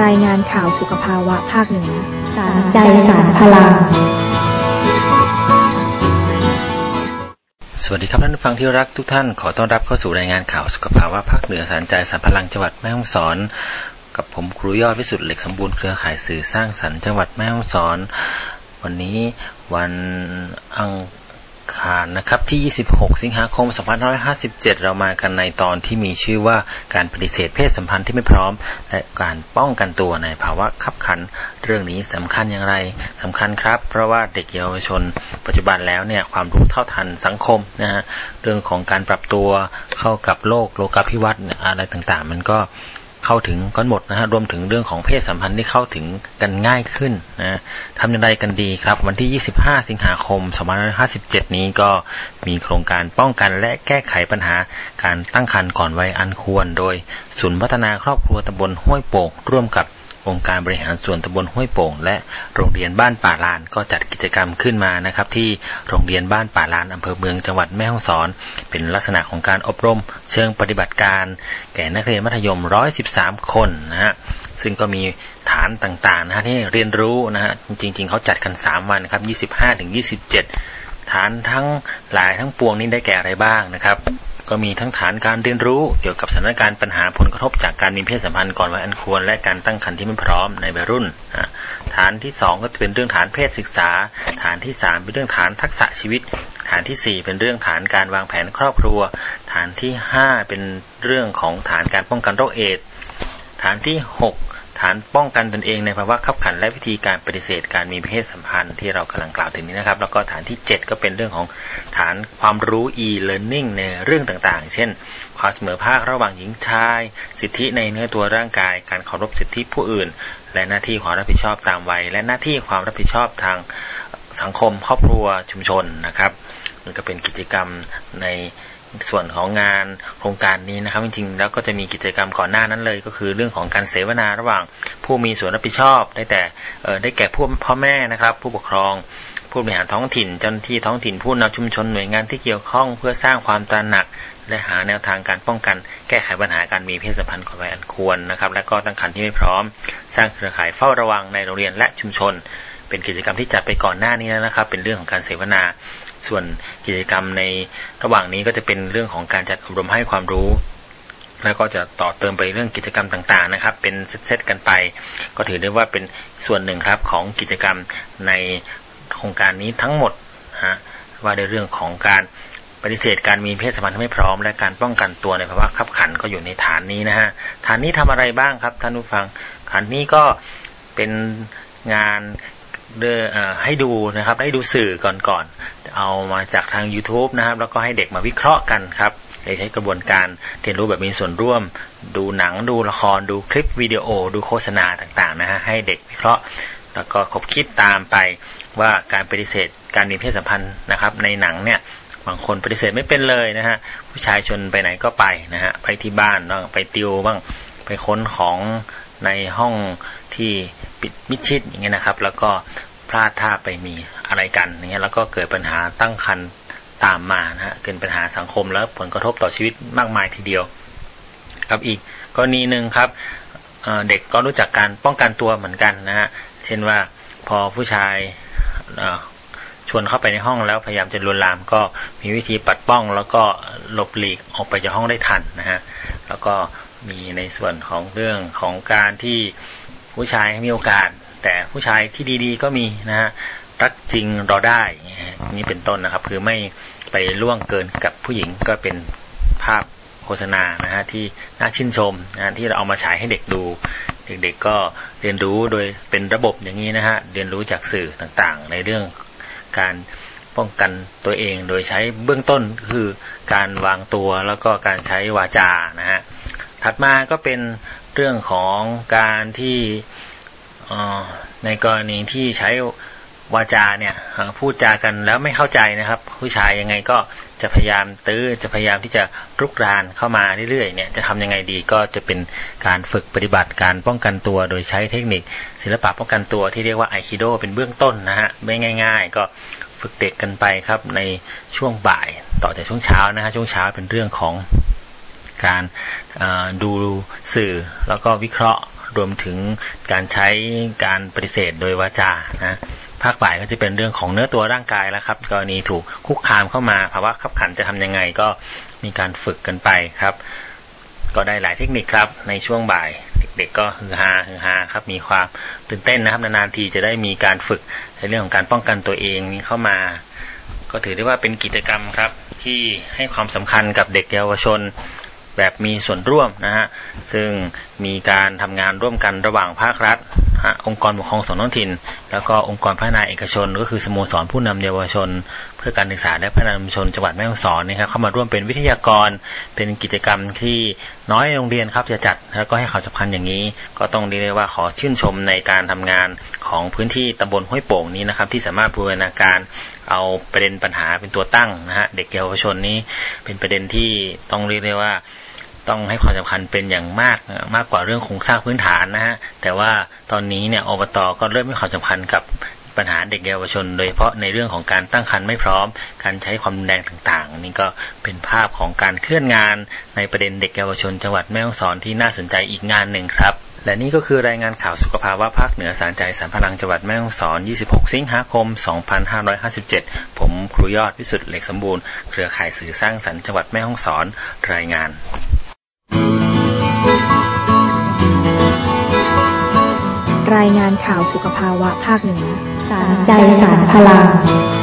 รายงานข่าวสุขภาวะภาคเหนือสารใจสารพลังสวัสดีครับท่านผู้ฟังที่รักทุกท่านขอต้อนรับเข้าสู่รายงานข่าวสุขภาวะภาคเหนือสารใจสารพลังจังหวัดแม่ฮ่องสอนกับผมครูยอดวิสุทธิ์เหล็กสมบูรณ์เครือข่ายสื่อสร้างสรรค์จังหวัดแม่ฮ่องสอนวันนี้วันอังคารนะครับที่26สิงหาคม2557เรามากันในตอนที่มีชื่อว่าการปฏิเสธเพศสัมพันธ์ที่ไม่พร้อมและการป้องกันตัวในภาวะคับขันเรื่องนี้สำคัญอย่างไรสำคัญครับเพราะว่าเด็กเยาวชนปัจจุบันแล้วเนี่ยความรู้เท่าทันสังคมนะฮะเรื่องของการปรับตัวเข้ากับโลกาภิวัตน์อะไรต่างๆมันก็เข้าถึงกันหมดนะฮะรวมถึงเรื่องของเพศสัมพันธ์ที่เข้าถึงกันง่ายขึ้นนะทำอย่างไรกันดีครับวันที่25สิงหาคม2557นี้ก็มีโครงการป้องกันและแก้ไขปัญหาการตั้งครรภ์ก่อนวัยอันควรโดยศูนย์พัฒนาครอบครัวตำบลห้วยโป่งร่วมกับองค์การบริหารส่วนตำบลห้วยโป่งและโรงเรียนบ้านป่าลานก็จัดกิจกรรมขึ้นมานะครับที่โรงเรียนบ้านป่าลานอำเภอเมืองจังหวัดแม่ฮ่องสอนเป็นลักษณะของการอบรมเชิงปฏิบัติการแก่นักเรียนมัธยม113คนนะฮะซึ่งก็มีฐานต่างๆนะฮะที่เรียนรู้นะฮะจริงๆเขาจัดกัน3วันครับ25ถึง27ฐานทั้งหลายทั้งปวงนี้ได้แก่อะไรบ้างนะครับก็มีทั้งฐานการเรียนรู้เกี่ยวกับสถานการณ์ปัญหาผลกระทบจากการมีเพศสัมพันธ์ก่อนวัยอันควรและการตั้งครรภ์ที่ไม่พร้อมในวัยรุ่นฐานที่2ก็จะเป็นเรื่องฐานเพศศึกษาฐานที่3เป็นเรื่องฐานทักษะชีวิตฐานที่4เป็นเรื่องฐานการวางแผนครอบครัวฐานที่5เป็นเรื่องของฐานการป้องกันโรคเอดส์ฐานที่6ฐานป้องกันตนเองในภาวะคับขันและวิธีการปฏิเสธการมีเพศสัมพันธ์ที่เรากำลังกล่าวถึงนี้นะครับแล้วก็ฐานที่7ก็เป็นเรื่องของฐานความรู้ e-learning ในเรื่องต่างๆเช่นความเสมอภาคระหว่างหญิงชายสิทธิในเนื้อตัวร่างกายการเคารพสิทธิผู้อื่นและหน้าที่ความรับผิดชอบตามวัยและหน้าที่ความรับผิดชอบทางสังคมครอบครัวชุมชนนะครับมันก็เป็นกิจกรรมในส่วนของงานโครงการนี้นะครับจริงๆแล้วก็จะมีกิจกรรมก่อนหน้านั้นเลยก็คือเรื่องของการเสวนาระหว่างผู้มีส่วนรับผิดชอบได้แก่ผู้พ่อแม่นะครับผู้ปกครองผู้บริหารท้องถิ่นเจ้าหน้าที่ท้องถิ่นผู้นำชุมชนหน่วยงานที่เกี่ยวข้องเพื่อสร้างความตระหนักและหาแนวทางการป้องกันแก้ไขปัญหาการมีเพศสัมพันธ์ก่อนวัยอันควรนะครับและก็ตั้งครรภ์ที่ไม่พร้อมสร้างเครือข่ายเฝ้าระวังในโรงเรียนและชุมชนเป็นกิจกรรมที่จัดไปก่อนหน้านี้แล้วนะครับเป็นเรื่องของการเสวนาส่วนกิจกรรมในระหว่างนี้ก็จะเป็นเรื่องของการจัดอบรมให้ความรู้แล้วก็จะต่อเติมไปเรื่องกิจกรรมต่างๆนะครับเป็นเซตๆกันไปก็ถือได้ว่าเป็นส่วนหนึ่งครับของกิจกรรมในโครงการนี้ทั้งหมดว่าในเรื่องของการปฏิเสธการมีเพศสัมพันธ์ที่ไม่พร้อมและการป้องกันตัวในภาวะคับขันก็อยู่ในฐานนี้นะฮะฐานนี้ทำอะไรบ้างครับท่านผู้ฟังฐานนี้ก็เป็นงานให้ดูนะครับให้ดูสื่อก่อนเอามาจากทาง YouTube นะครับแล้วก็ให้เด็กมาวิเคราะห์กันครับใช้กระบวนการเรียนรู้แบบมีส่วนร่วมดูหนังดูละครดูคลิปวิดีโอดูโฆษณาต่างๆนะฮะให้เด็กวิเคราะห์แล้วก็คบคิดตามไปว่าการปฏิเสธการมีเพศสัมพันธ์นะครับในหนังเนี่ยบางคนปฏิเสธไม่เป็นเลยนะฮะผู้ชายชวนไปไหนก็ไปนะฮะไปที่บ้านบ้างไปติวบ้างไปค้นของในห้องที่ปิดมิดชิดอย่างเงี้ยนะครับแล้วก็พลาดท่าไปมีอะไรกันอย่างเงี้ยแล้วก็เกิดปัญหาตั้งครรภ์ตามมานะฮะเกิดปัญหาสังคมแล้วผลกระทบต่อชีวิตมากมายทีเดียวกับอีกกรณีนึงครับเด็กก็รู้จักการป้องกันตัวเหมือนกันนะฮะเช่นว่าพอผู้ชายชวนเข้าไปในห้องแล้วพยายามจะลวนลามก็มีวิธีปัดป้องแล้วก็หลบหลีกออกไปจากห้องได้ทันนะฮะแล้วก็มีในส่วนของเรื่องของการที่ผู้ชายมีโอกาสแต่ผู้ชายที่ดีๆก็มีนะฮะรักจริงรอได้นี่เป็นต้นนะครับคือไม่ไปล่วงเกินกับผู้หญิงก็เป็นภาพโฆษณานะฮะที่น่าชื่นชมนะที่เราเอามาฉายให้เด็กดูเด็กๆก็เรียนรู้โดยเป็นระบบอย่างนี้นะฮะเรียนรู้จากสื่อต่างๆในเรื่องการป้องกันตัวเองโดยใช้เบื้องต้นคือการวางตัวแล้วก็การใช้วาจานะฮะถัดมาก็เป็นเรื่องของการที่ในกรณีที่ใช้วาจาเนี่ยพูดจากันแล้วไม่เข้าใจนะครับผู้ชายยังไงก็จะพยายามจะพยายามที่จะรุกรานเข้ามาเรื่อยๆเนี่ยจะทำยังไงดีก็จะเป็นการฝึกปฏิบัติการป้องกันตัวโดยใช้เทคนิคศิลปะป้องกันตัวที่เรียกว่าไอคิโดเป็นเบื้องต้นนะฮะไม่ง่ายๆก็ฝึกเด็กกันไปครับในช่วงบ่ายต่อจากช่วงเช้านะฮะช่วงเช้าเป็นเรื่องของการดูสื่อแล้วก็วิเคราะห์รวมถึงการใช้การปฏิเสธโดยวาจานะภาคบ่ายก็จะเป็นเรื่องของเนื้อตัวร่างกายแล้วครับกรณีถูกคุกคามเข้ามาภาวะคับขันจะทำยังไงก็มีการฝึกกันไปครับก็ได้หลายเทคนิคครับในช่วงบ่ายเด็กๆก็ฮือฮาครับมีความตื่นเต้นนะครับนานๆทีจะได้มีการฝึกในเรื่องของการป้องกันตัวเองนี้เข้ามาก็ถือได้ว่าเป็นกิจกรรมครับที่ให้ความสำคัญกับเด็กเยาวชนแบบมีส่วนร่วมนะฮะซึ่งมีการทำงานร่วมกันระหว่างภาครัฐองค์กรปกครองส่วนท้องถิ่นแล้วก็องค์กรพัฒนาเอกชนก็คือสโมสรผู้นำเยาวชนเพื่อการศึกษาและพัฒนาชุมชนจังหวัดแม่ฮ่องสอนนะครับเข้ามาร่วมเป็นวิทยากรเป็นกิจกรรมที่น้อยโรงเรียนครับจะจัดแล้วก็ให้ความสำคัญอย่างนี้ก็ต้องเรียกได้ว่าขอชื่นชมในการทำงานของพื้นที่ตำบลห้วยโป่งนี้นะครับที่สามารถบูรณาการเอาประเด็นปัญหาเป็นตัวตั้งนะฮะเด็กเยาวชนนี้เป็นประเด็นที่ต้องเรียกได้ว่าต้องให้ความสำคัญเป็นอย่างมากกว่าเรื่องโครงสร้างพื้นฐานนะฮะแต่ว่าตอนนี้เนี่ยอบต.ก็เริ่มให้ความสำคัญกับปัญหาเด็กเยาวชนโดยเฉพาะในเรื่องของการตั้งครรภ์ไม่พร้อมการใช้ความรุนแรงต่างๆนี่ก็เป็นภาพของการเคลื่อนงานในประเด็นเด็กเยาวชนจังหวัดแม่ฮ่องสอนที่น่าสนใจอีกงานหนึ่งครับและนี่ก็คือรายงานข่าวสุขภาวะภาคเหนือสารใจสรรพลังจังหวัดแม่ฮ่องสอน26สิงหาคม2557ผมครูยอดวิสุทธิ์เหล็กสมบูรณ์เครือข่ายสื่อสร้างสรรค์จังหวัดแม่ฮ่องสอนรายงานรายงานข่าวสุขภาวะภาคเหนือสารใจสารพลัง